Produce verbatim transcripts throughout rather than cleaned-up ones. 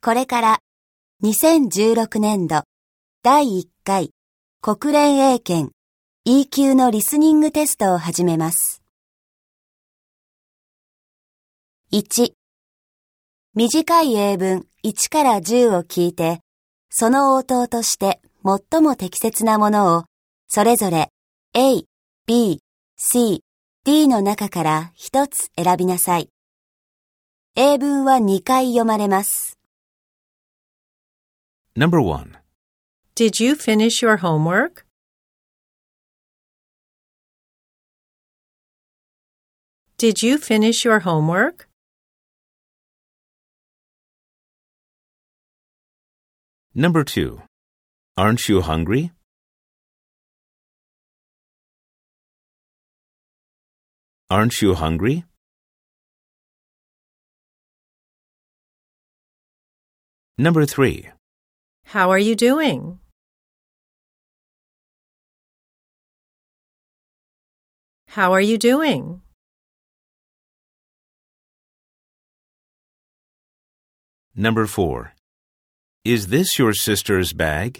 これからにせんじゅうろくねんどだいいっかい国連英検 イーキュー のリスニングテストを始めます。いち、短い英文いちからじゅうを聞いて、その応答として最も適切なものをそれぞれ A、B、C、D の中からひとつ選びなさい。英文はにかい読まれます。 Number one. Did you finish your homework? Did you finish your homework? Number two. Aren't you hungry? Aren't you hungry? Number three. How are you doing? How are you doing? Number four. Is this your sister's bag?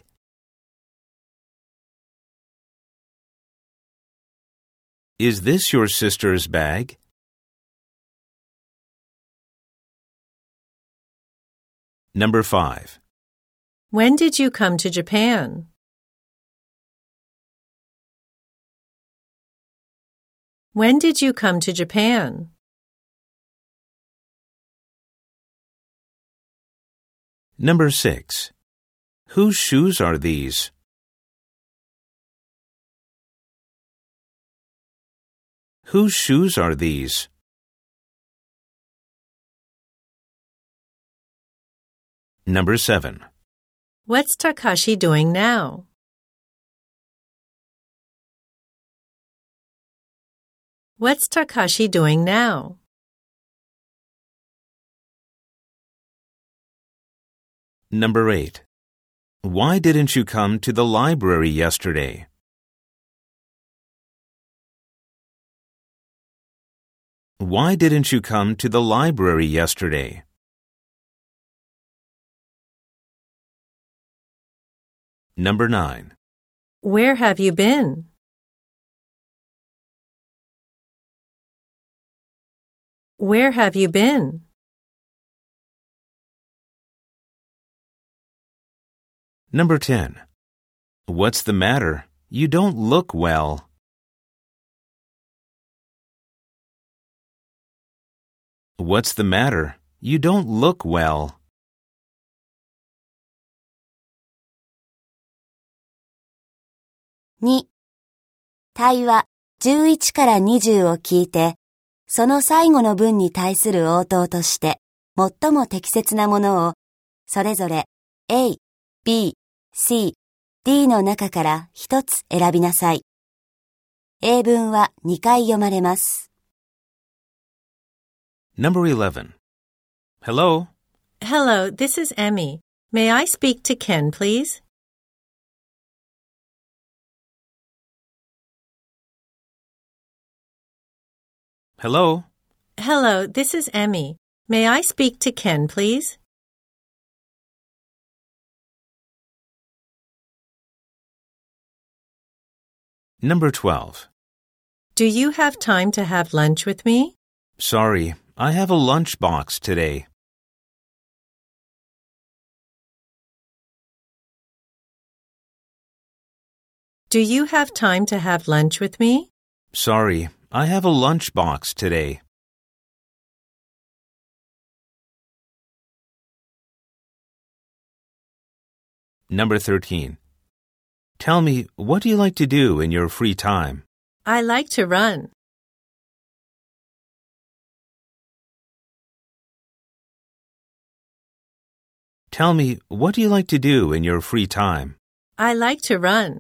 Is this your sister's bag? Number five. When did you come to Japan? When did you come to Japan? Number six. Whose shoes are these? Whose shoes are these? Number seven. What's Takashi doing now? What's Takashi doing now? Number eight. Why didn't you come to the library yesterday? Why didn't you come to the library yesterday? Number nine. Where have you been? Where have you been? Number ten. What's the matter? You don't look well. What's the matter? You don't look well. に、対話じゅういちからにじゅうを聞いて、その最後の文に対する応答として最も適切なものをそれぞれ A、B、C、D の中からひとつ選びなさい。英文はにかい読まれます。 Number eleven. Hello. Hello, this is Emmy. May I speak to Ken, please? Hello. Hello, this is Emmy. May I speak to Ken, please? Number twelve. Do you have time to have lunch with me? Sorry, I have a lunch box today. Do you have time to have lunch with me? Sorry, I have a lunch box today. Number thirteen. Tell me, what do you like to do in your free time? I like to run. Tell me, what do you like to do in your free time? I like to run.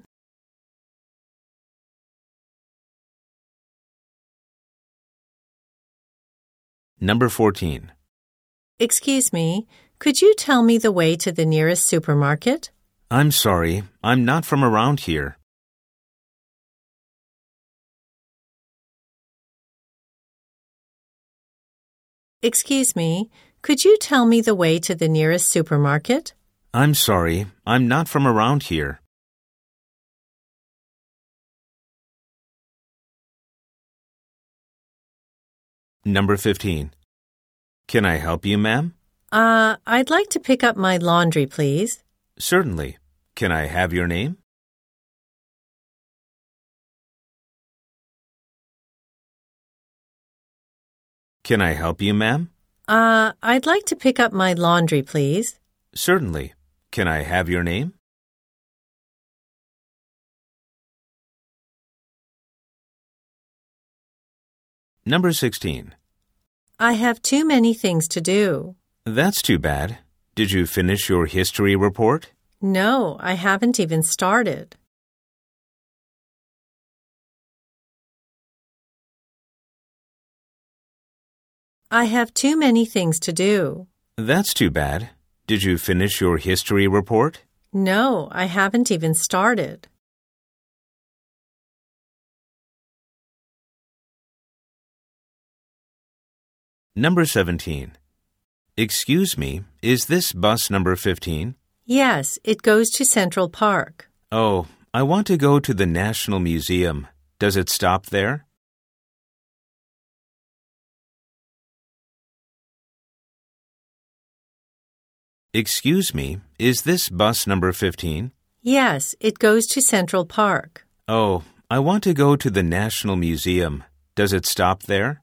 Number fourteen. Excuse me, could you tell me the way to the nearest supermarket? I'm sorry, I'm not from around here. Excuse me, Could you tell me the way to the nearest supermarket? I'm sorry, I'm not from around here. Number fifteen. Can I help you, ma'am? Uh, I'd like to pick up my laundry, please. Certainly. Can I have your name? Can I help you, ma'am? Uh, I'd like to pick up my laundry, please. Certainly. Can I have your name? Number sixteen. I have too many things to do. That's too bad. Did you finish your history report? No, I haven't even started. I have too many things to do. That's too bad. Did you finish your history report? No, I haven't even started. Number seventeen. Excuse me, is this bus number fifteen? Yes, it goes to Central Park. Oh, I want to go to the National Museum. Does it stop there? Excuse me, is this bus number fifteen? Yes, it goes to Central Park. Oh, I want to go to the National Museum. Does it stop there?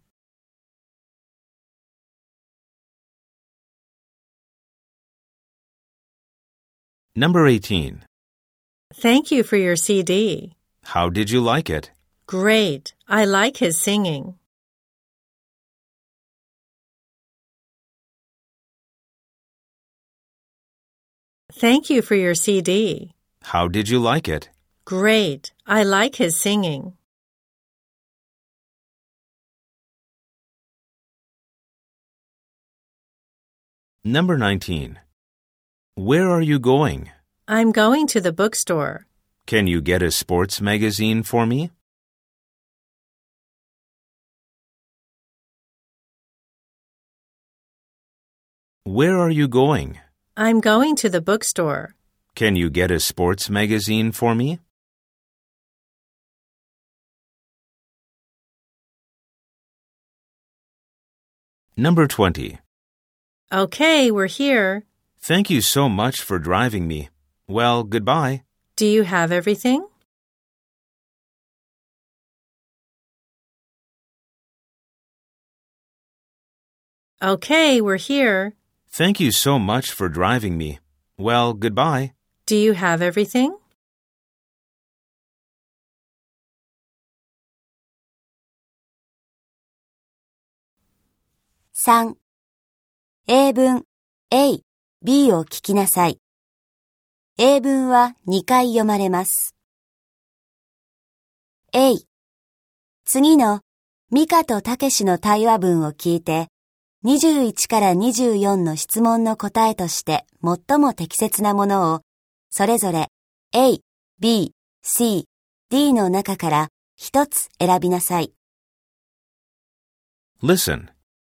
Number eighteen. Thank you for your C D. How did you like it? Great. I like his singing. Thank you for your C D. How did you like it? Great. I like his singing. Number nineteen. Where are you going? I'm going to the bookstore. Can you get a sports magazine for me? Where are you going? I'm going to the bookstore. Can you get a sports magazine for me? Number twenty. Okay, we're here. Thank you so much for driving me. Well, goodbye. Do you have everything? Okay, we're here. Thank you so much for driving me. Well, goodbye. Do you have everything? さん.英文 A、B を聞きなさい。英文はにかい読まれます。A、次のミカとタケシの対話文を聞いて、にじゅういちからにじゅうよんの質問の答えとして最も適切なものを、それぞれ A、B、C、D の中から一つ選びなさい。 Listen.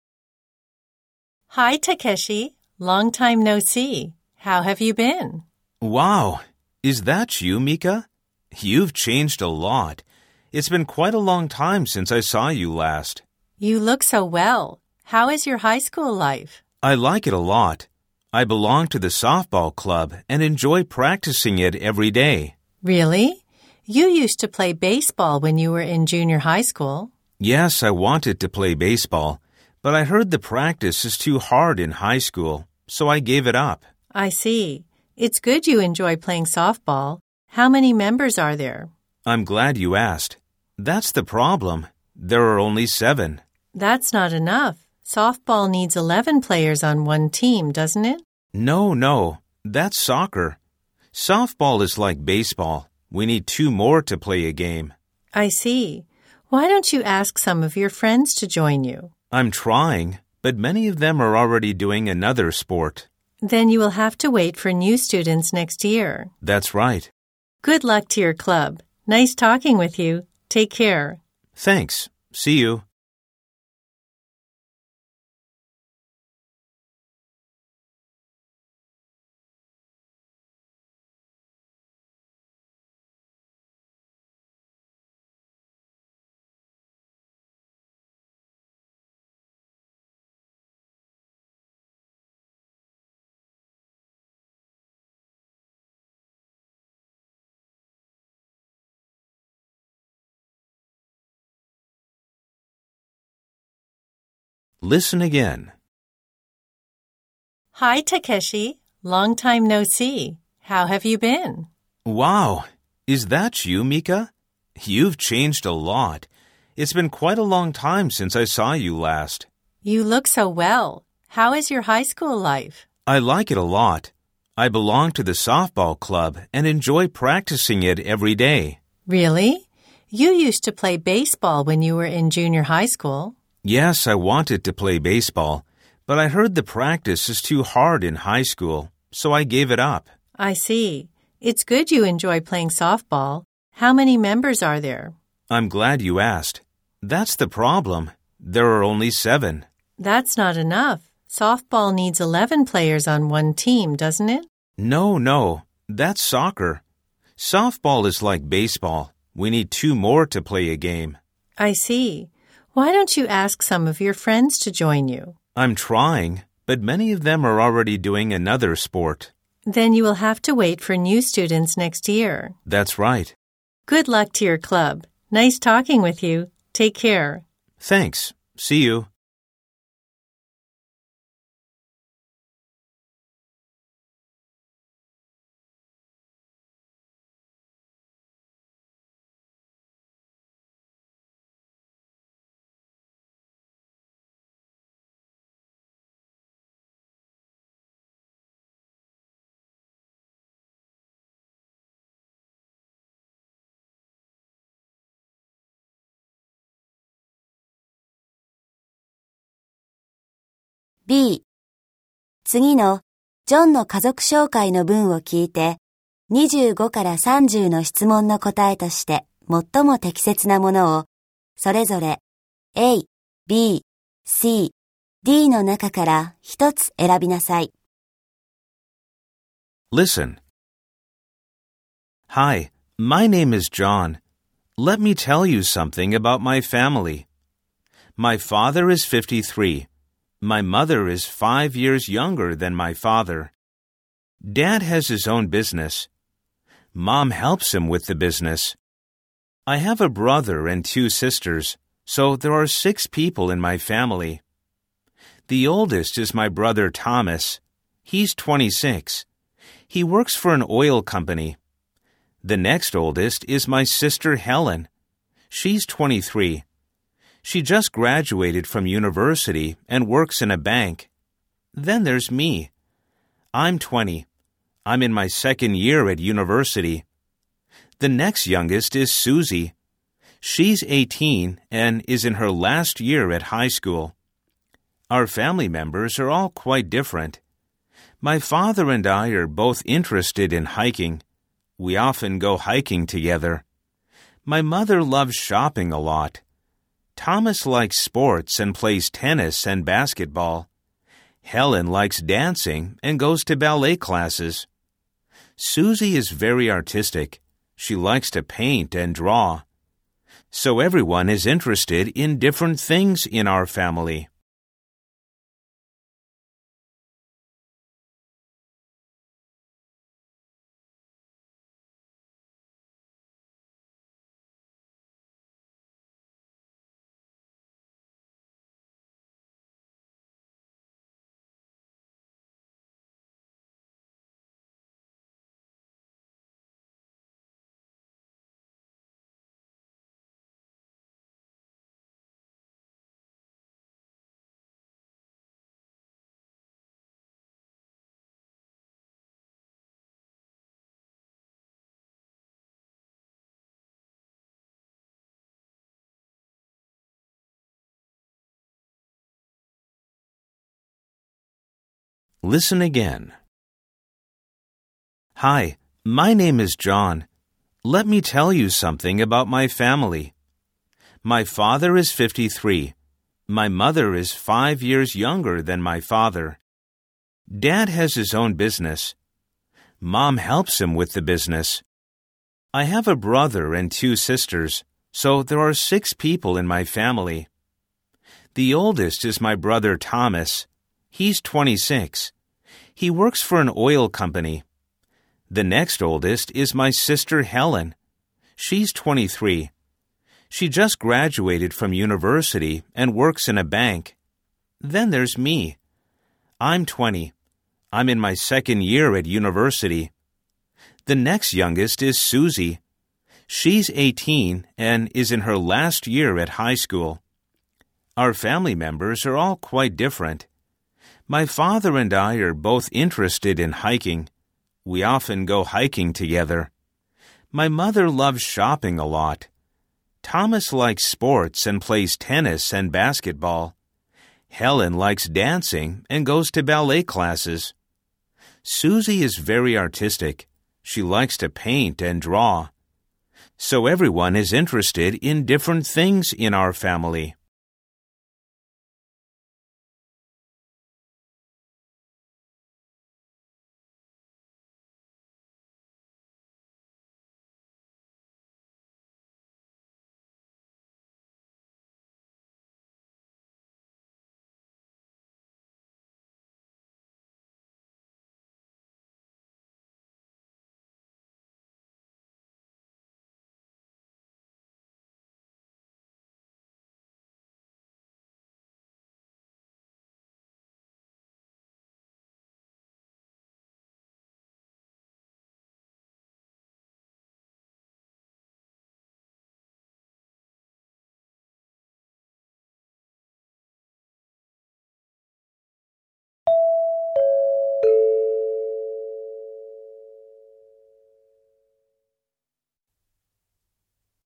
Hi, Takeshi. Long time no see. How have you been? Wow, is that you, Mika? You've changed a lot. It's been quite a long time since I saw you last. You look so well. How is your high school life? I like it a lot. I belong to the softball club and enjoy practicing it every day. Really? You used to play baseball when you were in junior high school. Yes, I wanted to play baseball, but I heard the practice is too hard in high school, so I gave it up. I see. It's good you enjoy playing softball. How many members are there? I'm glad you asked. That's the problem. There are only seven. That's not enough. Softball needs eleven players on one team, doesn't it? No, no. That's soccer. Softball is like baseball. We need two more to play a game. I see. Why don't you ask some of your friends to join you? I'm trying, but many of them are already doing another sport. Then you will have to wait for new students next year. That's right. Good luck to your club. Nice talking with you. Take care. Thanks. See you. Listen again. Hi, Takeshi. Long time no see. How have you been? Wow, is that you, Mika? You've changed a lot. It's been quite a long time since I saw you last. You look so well. How is your high school life? I like it a lot. I belong to the softball club and enjoy practicing it every day. Really? You used to play baseball when you were in junior high school. Yes, I wanted to play baseball, but I heard the practice is too hard in high school, so I gave it up. I see. It's good you enjoy playing softball. How many members are there? I'm glad you asked. That's the problem. There are only seven. That's not enough. Softball needs eleven players on one team, doesn't it? No, no. That's soccer. Softball is like baseball. We need two more to play a game. I see. Why don't you ask some of your friends to join you? I'm trying, but many of them are already doing another sport. Then you will have to wait for new students next year. That's right. Good luck to your club. Nice talking with you. Take care. Thanks. See you. B、次のジョンの家族紹介の文を聞いて、にじゅうごからさんじゅうの質問の答えとして最も適切なものを、それぞれ A、B、C、D の中から一つ選びなさい。 Listen. Hi, my name is John. Let me tell you something about my family. My father is fifty-three.My mother is five years younger than my father. Dad has his own business. Mom helps him with the business. I have a brother and two sisters, so there are six people in my family. The oldest is my brother Thomas. He's twenty-six. He works for an oil company. The next oldest is my sister Helen. She's twenty-three.She just graduated from university and works in a bank. Then there's me. I'm twenty. I'm in my second year at university. The next youngest is Susie. She's eighteen and is in her last year at high school. Our family members are all quite different. My father and I are both interested in hiking. We often go hiking together. My mother loves shopping a lot.Thomas likes sports and plays tennis and basketball. Helen likes dancing and goes to ballet classes. Susie is very artistic. She likes to paint and draw. So everyone is interested in different things in our family. Listen again. Hi, my name is John. Let me tell you something about my family. My father is fifty-three. My mother is five years younger than my father. Dad has his own business. Mom helps him with the business. I have a brother and two sisters, so there are six people in my family. The oldest is my brother Thomas. He's twenty-six. He works for an oil company. The next oldest is my sister Helen. She's twenty-three. She just graduated from university and works in a bank. Then there's me. I'm twenty. I'm in my second year at university. The next youngest is Susie. She's eighteen and is in her last year at high school. Our family members are all quite different. My father and I are both interested in hiking. We often go hiking together. My mother loves shopping a lot. Thomas likes sports and plays tennis and basketball. Helen likes dancing and goes to ballet classes. Susie is very artistic. She likes to paint and draw. So everyone is interested in different things in our family.